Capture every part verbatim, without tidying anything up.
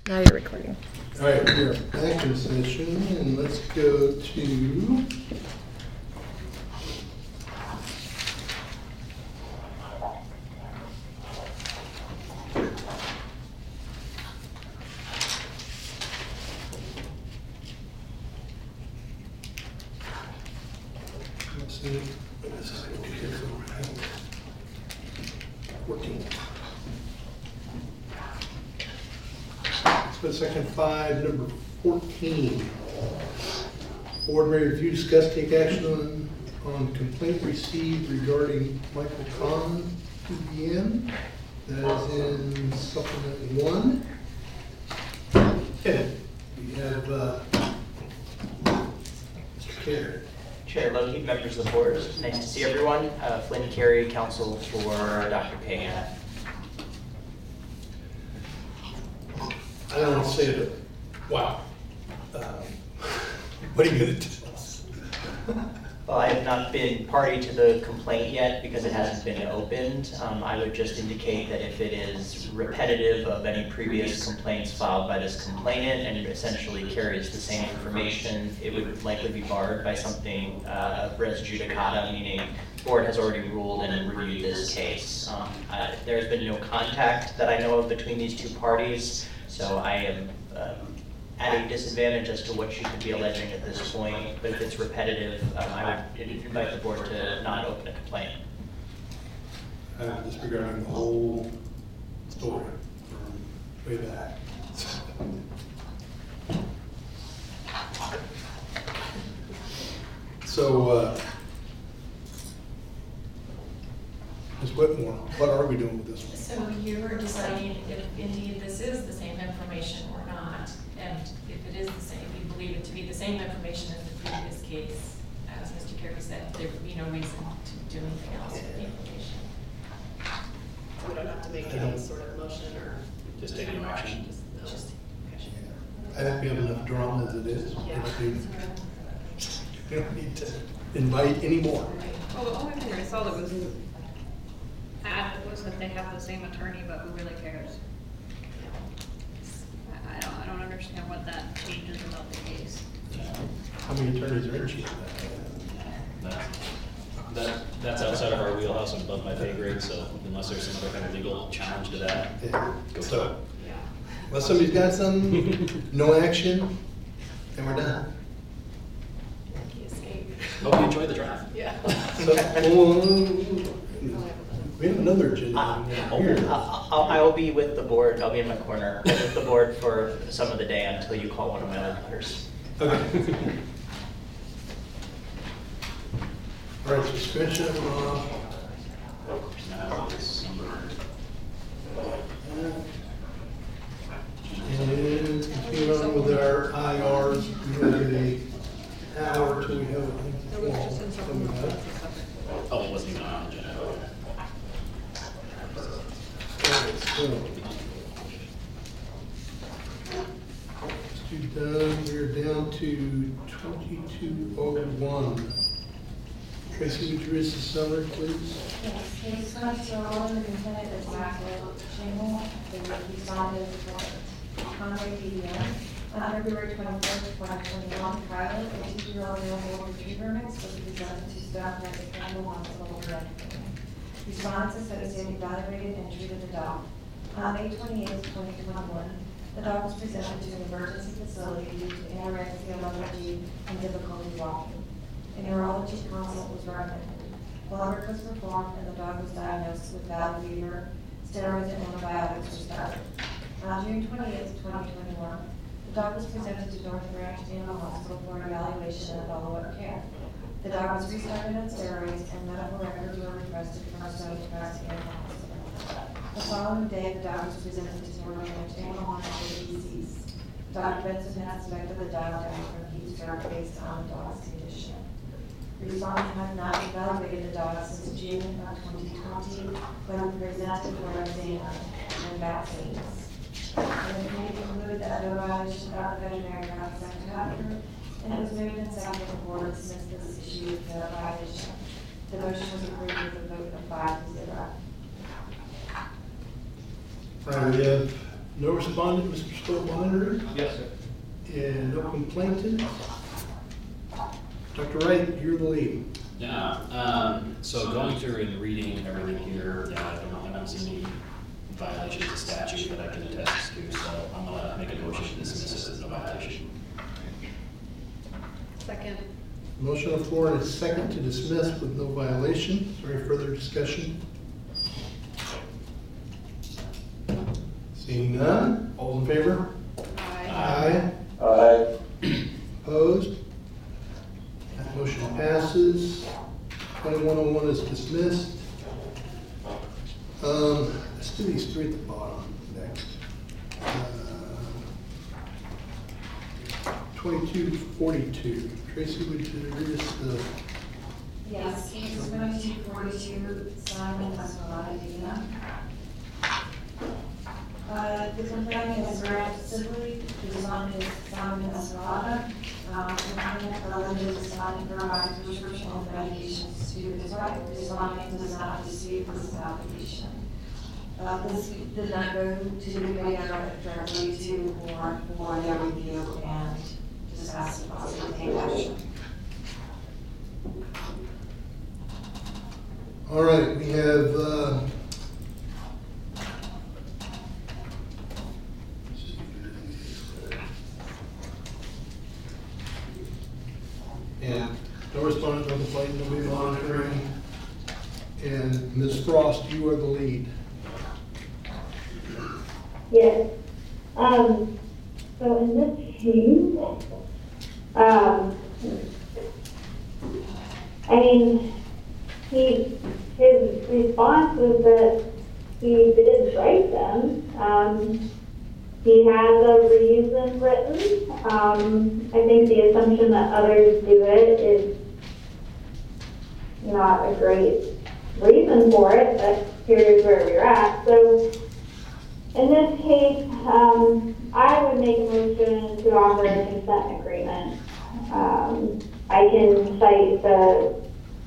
Now you're recording. All right, we're back in session, and let's go to let's see, this is fourteen. So section five, number fourteen. Board may review, discuss, take action on, on complaint received regarding Michael Kahn, P B M. That is in supplement one. Okay, we have, uh, Mister Carey. Chair Logie, members of the board, nice to see everyone. Uh, Flynn Carey, counsel for Doctor Payne. I don't want to say it, wow. Um, What are you going to tell us? Well, I have not been party to the complaint yet because it hasn't been opened. Um, I would just indicate that if it is repetitive of any previous complaints filed by this complainant and it essentially carries the same information, it would likely be barred by something uh, of res judicata, meaning the board has already ruled and reviewed this case. Um, uh, there has been no contact that I know of between these two parties, so I am um, at a disadvantage as to what she could be alleging at this point, but if it's repetitive, um, I would invite the board to not open a complaint. I'm disregarding the whole story from way back. So, uh, Miz Whitmore, what are we doing with this one? So you are deciding if indeed this is the same information or not, and if it is the same, if you believe it to be the same information as the previous case, as Mister Carey said, there would be no reason to do anything else with the information. We don't have to make any sort of motion or just take no action. Just, no. Just, I think we have enough drama as it is. Yeah. We don't need to invite any more. Well, the only thing I saw that was added was that they have the same attorney, but who really cares? I, I don't, I don't understand what that changes about the case. How many attorneys are in chief? That, that, that's outside of our wheelhouse and above my pay grade, so unless there's some other kind of legal challenge to that, Yeah. go So, for it. unless somebody's got some, no action, and we're done. Lucky escape. Hope you enjoyed the drive. Yeah. So, well, we have another agenda. Uh, here. I'll- I'll- I will be with the board, I'll be in my corner, with the board for some of the day until you call one of my other letters. Okay. All right, suspension of, Now it's number, and continue on with our I Rs. We have a hour till we have a. That was just in something else. oh, it wasn't even on the agenda. So, two done, we're down to twenty-two oh one. Tracy, would you read the summary, please? Yes, case number one, the defendant is Michael Shingle, the respondent is Conway P B M. On February twenty-fourth, twenty twenty-one, Kyler, a two-year-old male golden retriever mix, was presented to staff at the Campbell Hospital Directory. Responses said he had evaluated and treated the dog. On May twenty-eighth, twenty twenty-one, the dog was presented to an emergency facility due to anorexia, lethargy, and difficulty walking. A neurology consult was recommended. Blood work was performed and the dog was diagnosed with valley fever. Steroids and antibiotics were started. On June twenty-eighth, twenty twenty-one, the dog was presented to North Ranch Animal Hospital for evaluation and follow-up care. The dog was restarted on steroids and medical records were requested from Stone Crest Animal Hospital. The following day, the dog was presented to North Ranch Animal Hospital deceased. Doctor Benson had suspected the dog died from heat stroke based on the dog's condition. The respondent had not evaluated the dog since June of twenty twenty when presented for exam and vaccines. And the committee concluded that no violation of the veterinary practice act happened, and it was moved and seconded the board dismissed this issue without violation. The motion was approved with a vote of five to zero. All right, we have No respondent, Mister Stormonder, Yes, sir. and no complainant. Doctor Wright, you're the lead. Yeah, um, so going through and reading everything here, yeah, I don't, I don't see any violations of statute that I can attest to, so I'm gonna make a motion to dismiss this as no violation. Second. Motion on the floor and a second to dismiss with no violation. Is there any further discussion? Seeing none, all in favor? Aye. Aye. Aye. Opposed? That motion passes. twenty-one oh one is dismissed. Um, let's do these three at the bottom next. Uh, twenty-two forty-two. Tracy, would you read us the, Yes, case twenty-two forty-two, Simon Escalada, Dina. Uh, the complaint is granted civilly, the respondent is Simon Escalada. Um, the complainant alleges respondent provides prescription of medications to his wife. The respondent does not dispute this application. Uh, this did not go to the committee directly to or for their review and discuss and possibly take action. all right, we have, uh, and no respondent, no complaint, nobody monitoring. And Miz Frost, you are the lead. Yes. Um, so in this case, um, I mean, he, his response was that he did write them. Um, he has a reason written. Um, I think the assumption that others do it is not a great reason for it, but here's where we're at. So in this case, um, I would make a motion to offer a consent agreement. Um, I can cite the,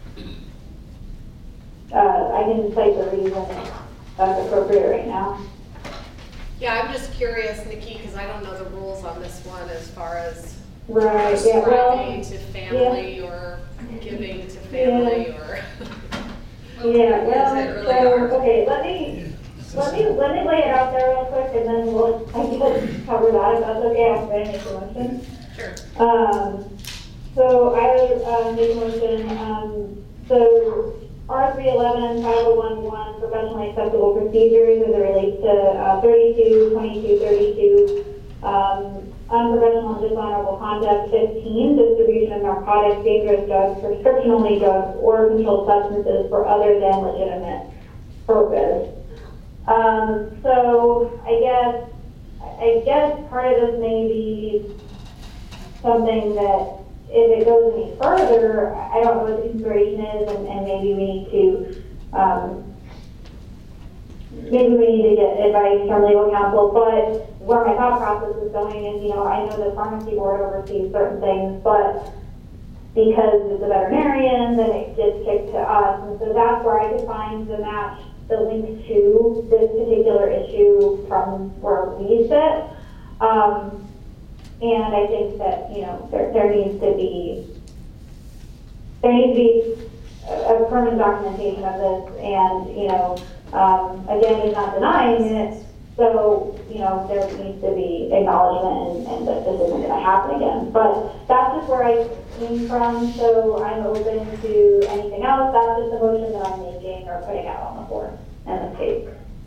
uh, I can cite the reason that's appropriate right now. Yeah, I'm just curious, Nikki, because I don't know the rules on this one as far as Right, yeah, well, prescribing to family or giving to family or. yeah, Is well, it really so, hard? okay, let me, let me, let me lay it out there real quick and then we'll, I can cover that if that's okay after I make a motion. Sure. Um, so I would, uh, make a motion, um, so R three eleven, five oh one one, professionally acceptable procedures as it relates to, uh, thirty-two, twenty-two, thirty-two, um, unprofessional and dishonorable conduct, fifteen, distribution of narcotics, dangerous drugs, prescription-only drugs, or controlled substances for other than legitimate purpose. Um, so I guess, I guess part of this may be something that if it goes any further, I don't know what the consideration is, and, and maybe we need to, um, maybe we need to get advice from legal counsel, but where my thought process is going is, you know, I know the pharmacy board oversees certain things, but because it's a veterinarian, then it gets kicked to us, and so that's where I could find the match, the link to this particular issue from where we sit. Um, and I think that, you know, there, there needs to be, there needs to be a, a permanent documentation of this, and, you know, um, again, he's not denying it, so, you know, there needs to be acknowledgement and, and that this isn't gonna happen again. But that's just where I came from, so I'm open to anything else. That's just a motion that I'm making or putting out on the floor in this case.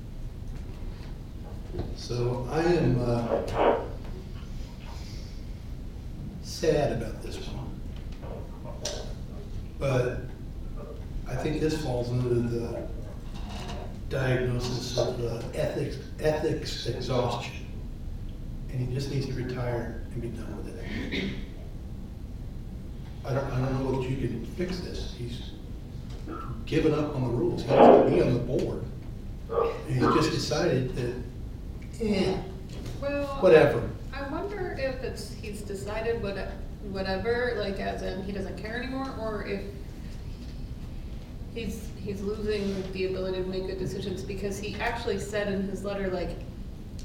So I am, uh, sad about this one. But I think this falls under the diagnosis of uh, ethics, ethics exhaustion. And he just needs to retire and be done with it. I don't, I don't know that you can fix this. He's given up on the rules. He wants to be on the board. And he's just decided that, eh, Well, whatever. I wonder if it's, he's decided what, whatever, like as in he doesn't care anymore, or if he's, he's losing the ability to make good decisions, because he actually said in his letter, like,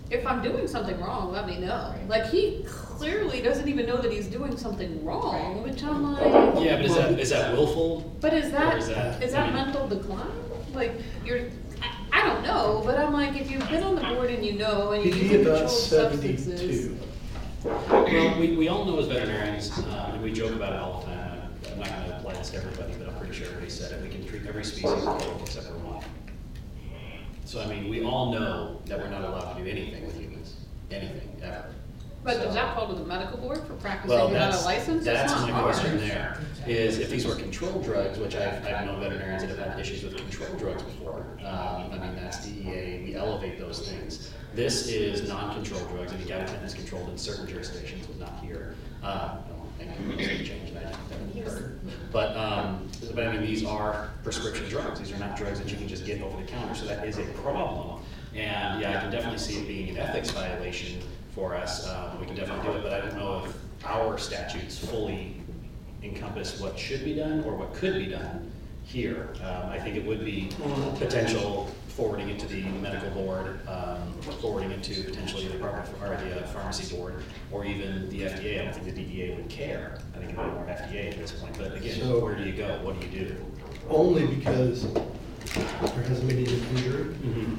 if I'm doing something wrong, let me know. Like, he clearly doesn't even know that he's doing something wrong, which I'm like, Yeah, but is that, is that willful? but is that, Or is that- is that mental decline? Like, you're, I, I don't know, but I'm like, if you've been on the board and you know, and you He'd use be about controlled substances. seventy-two. Well, we, we all know as veterinarians, um, and we joke about it all the time, I'm I'm not gonna apply this to everybody, but I'm pretty sure everybody said it, we can treat every species equal except for one. So I mean, we all know that we're not allowed to do anything with humans, anything, ever. But So- does that fall to the medical board for practicing Well, without a that's, license? It's that's not my ours. question there, is if these were controlled drugs, which I've, I've known veterinarians that have had issues with controlled drugs before. Um, I mean, that's D E A, we elevate those things. This is non-controlled drugs, and gabapentin is controlled in certain jurisdictions, but not here. Uh, I don't think it's gonna change that, that heard. But, um, but I mean, these are prescription drugs, these are not drugs that you can just get over the counter, so that is a problem. And yeah, I can definitely see it being an ethics violation for us, um, we can definitely do it, but I don't know if our statutes fully encompass what should be done or what could be done here. Um, I think it would be potential forwarding it to the medical board, um, forwarding it to potentially the department, or the uh, pharmacy board, or even the F D A. I don't think the D E A would care. I think it would be more F D A at this point, but again, So- where do you go? What do you do? Only because there hasn't been any injury. Mm-hmm.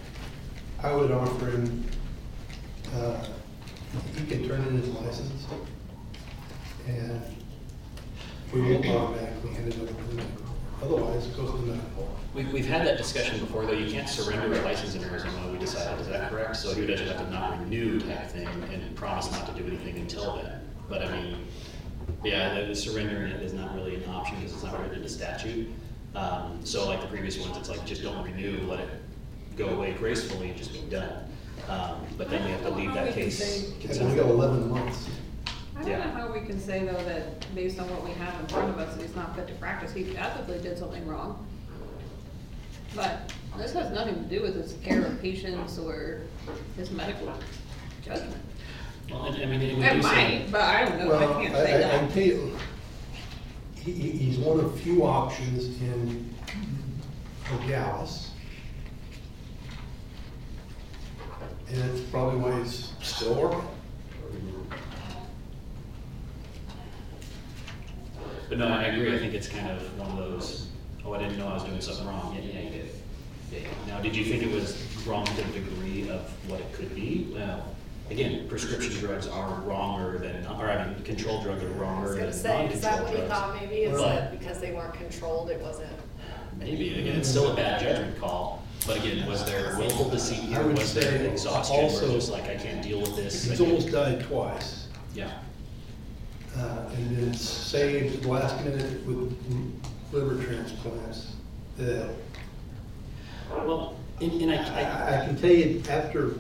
I would offer him, uh, he can turn in his license, and we will automatically hand it over to the medical. Otherwise, it goes to the medical. We've, we've had that discussion before, though. You can't surrender a license in Arizona, we decided, is that correct? So he would actually have to not renew type thing and promise not to do anything until then. But I mean, yeah, the, the surrendering it is not really an option because it's not written into statute. Um, so like the previous ones, it's like, just don't renew, let it go away gracefully and just be done. Um, but then we have to leave that case. And we got eleven months. I don't Yeah. know how we can say though that based on what we have in front of us, that he's not fit to practice, he ethically did something wrong. But this has nothing to do with his care of patients or his medical judgment. Well, and, I mean, and we It do say- might, but I don't know, Well, I can't I, say I, I can that. tell you, he, he- he's one of few options in Nogales. And it's probably why he's still working. But no, I agree, I think it's kind of one of those, oh, I didn't know I was doing something wrong, yeah, yeah, you did. Yeah. Now, did you think it was wrong to the degree of what it could be? Well, again, prescription drugs are wronger than, or I mean, controlled drugs are I wronger was than gonna say, is that non-controlled what he drugs. thought maybe, is But- that because they weren't controlled, it wasn't? Maybe, again, it's still a bad judgment call, but again, was there willful deceit I here, would was there say exhaustion, where also- it's just like, I can't deal with this? I He's can't- almost died twice. Yeah, Uh, and then saved at the last minute with liver transplants. That well, and, and I, I, I, I can tell you, after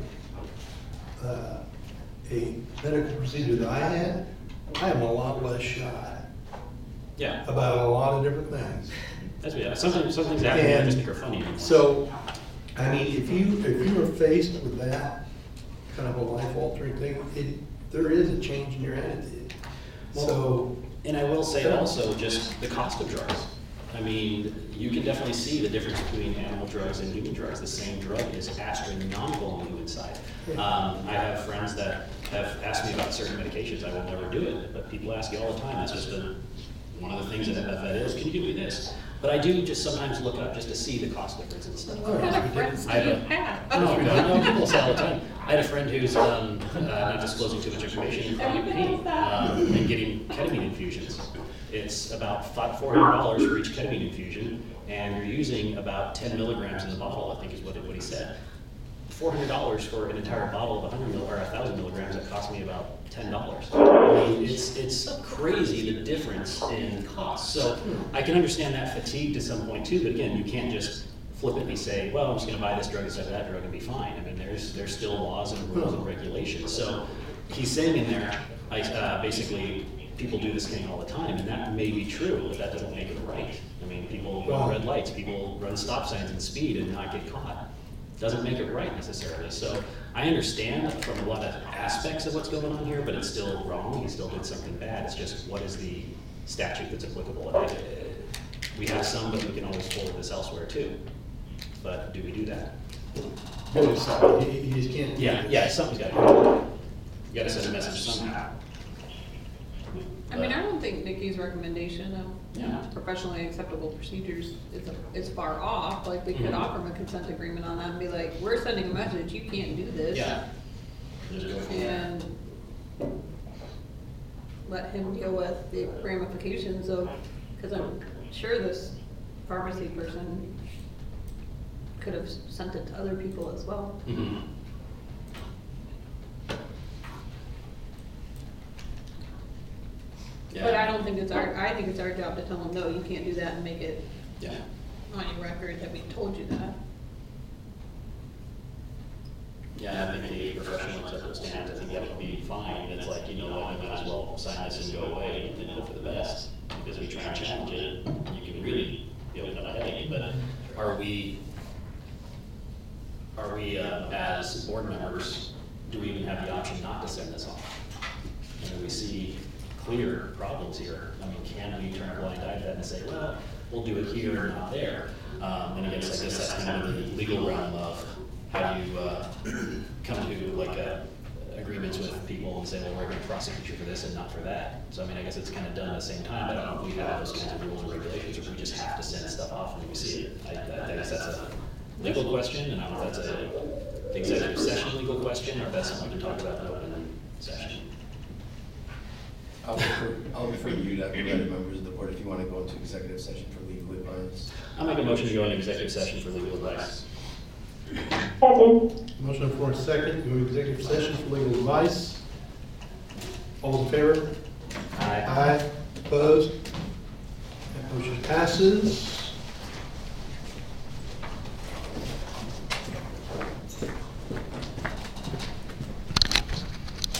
uh, a medical procedure that I had, I am a lot less shy yeah, about a lot of different things. that's, yeah, something, some things happen, I And just think are funny anymore. So, I mean, if you, if you are faced with that kind of a life-altering thing, it, there is a change in your attitude. So, And I will say also just the cost of drugs. I mean, you can definitely see the difference between animal drugs and human drugs. The same drug is astronomical on the human side. Um, I have friends that have asked me about certain medications. I will never do it, but people ask you all the time. That's just a, one of the things that F F is. Can you give me this? But I do just sometimes look up just to see the cost difference and stuff. What kind of friends do I have you a- have? No, no, no, people say all the time. I had a friend who's, um, uh, not disclosing too much information, from pain, um, and getting ketamine infusions. It's about five, four hundred dollars for each ketamine infusion, and you're using about ten milligrams in the bottle, I think is what, it- what he said. Four hundred dollars for an entire bottle of a hundred mil, or a thousand milligrams, that cost me about ten dollars. I mean, it's, it's crazy the difference in cost. So I can understand that fatigue to some point too, but again, you can't just flippantly say, well, I'm just gonna buy this drug instead of that drug and be fine. I mean, there's, there's still laws and rules and regulations. So he's saying in there, I, uh, basically, people do this thing all the time, and that may be true, but that doesn't make it right. I mean, people run red lights, people run stop signs and speed and not get caught. Doesn't make it right necessarily. So I understand from a lot of aspects of what's going on here, but it's still wrong. He still did something bad. It's just, what is the statute that's applicable? And I, we have some, but we can always forward this elsewhere too. But do we do that? do something, you, you just can't. do Yeah, this. yeah, something's got to go. You got to send a message somehow. I mean, I don't think Nikki's recommendation of Yeah. professionally acceptable procedures is, is far off. Like, we could Mhm. offer him a consent agreement on that and be like, we're sending a message, you can't do this. Yeah. Just go from there. And let him deal with the ramifications of, because I'm sure this pharmacy person could have sent it to other people as well. Mhm. Yeah. But I don't think it's our, I think it's our job to tell him, no, you can't do that, and make it Yeah. on your record that we told you that. Yeah, I think the professional acceptance standards, I think that would be fine. It's like, you know what, we might as well sign this and go away and hope for the best. Because if we try and challenge it, you can really be open up a headache. But are we, are we, uh, as board members, do we even have the option not to send this off? And we see clear problems here. I mean, can we turn a blind eye to that and say, well, we'll do it here and not there? Um, and I guess, I guess that's kind of the legal realm of how you, uh, come to like, uh, agreements with people and say, well, we're gonna prosecute you for this and not for that. So I mean, I guess it's kind of done at the same time, but I don't know if we have those kinds of rules and regulations, or if we just have to send stuff off when we see it. I, I guess that's a legal question, and I don't know if that's a executive session legal question, or if that's something we can talk about in open session. I'll refer, I'll refer you to other members of the board if you want to go into executive session for legal advice. I'll make a motion to go into executive session for legal advice. Second. Motion on the floor, second, go to executive session for legal advice. All in favor? Aye. Aye. Opposed? That motion passes.